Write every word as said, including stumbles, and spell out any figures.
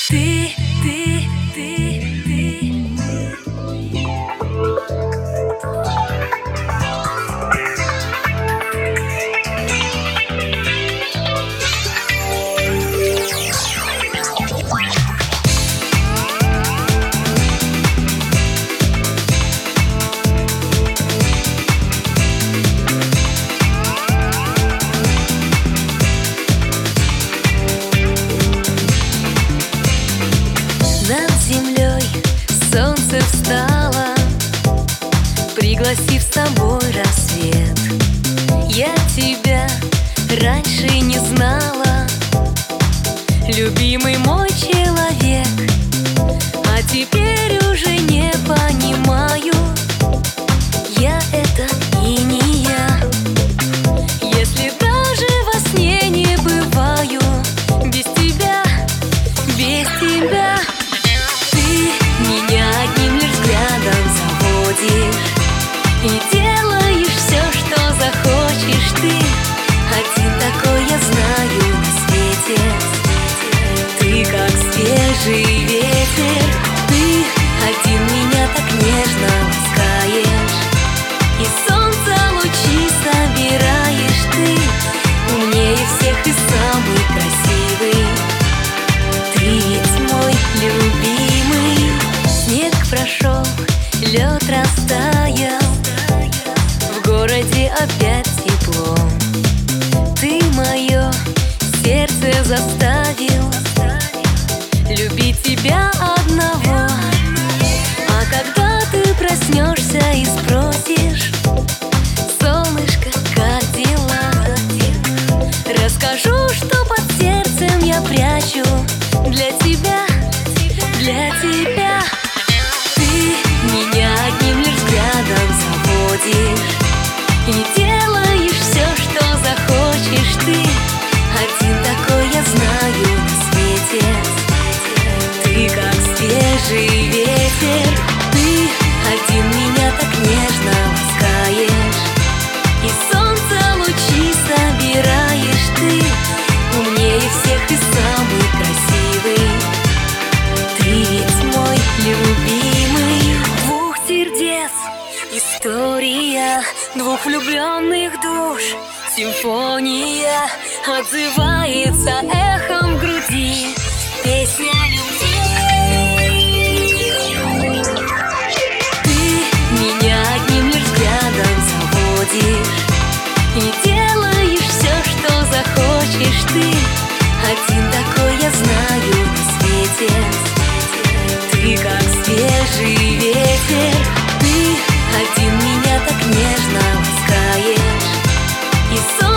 Ты, ты, ты, ты. Над землей солнце встало, пригласив с собой рассвет. Я тебя раньше не знала, любимый мой человек, а теперь уже не понимаю, я это и не я. Если даже во сне не бываю без тебя, без тебя. Меня одним лишь взглядом заводишь и делаешь все, что захочешь ты. Один такой я знаю на свете. Ты как свежий ветер, ты один меня так нежно ласкаешь, и солнца лучи собираешь ты. Умнее всех и самый красивый, ты ведь мой любимый. Снег прошел, лед растаял, в городе опять тепло. Ты мое сердце заставил любить тебя одного. А когда ты проснешься и спросишь: солнышко, как дела? Расскажу, что под сердцем я прячу для тебя, для тебя. Меня одним лишь взглядом заводишь и делаешь все, что захочешь ты. Один такой я знаю на свете. Ты как свежий ветер, ты один меня так нежно ласкаешь, и солнца лучи собираешь ты. Умнее всех и самый красивый, ты ведь мой любимый. Снег прошел, лед растаял, в городе опять тепло. Ты мое сердце заставил любить тебя одного. А когда ты проснешься и спросишь: солнышко, как дела? Расскажу, что под сердцем я прячу для тебя, для тебя. Меня одним лишь взглядом заводишь и делаешь все, что захочешь ты. Один такой я знаю на свете. Ты как свежий ветер, и солнце лучи собираешь ты. Умнее всех и самый красивый, ты ведь мой любимый. Двух сердец история, двух влюбленных душ симфония, отзывается эхом в груди песня любви. Ты меня одним лишь взглядом заводишь и делаешь все, что захочешь ты. Один такой я знаю на свете. Ты как свежий ветер, ты один меня так нежно ласкаешь, и солнце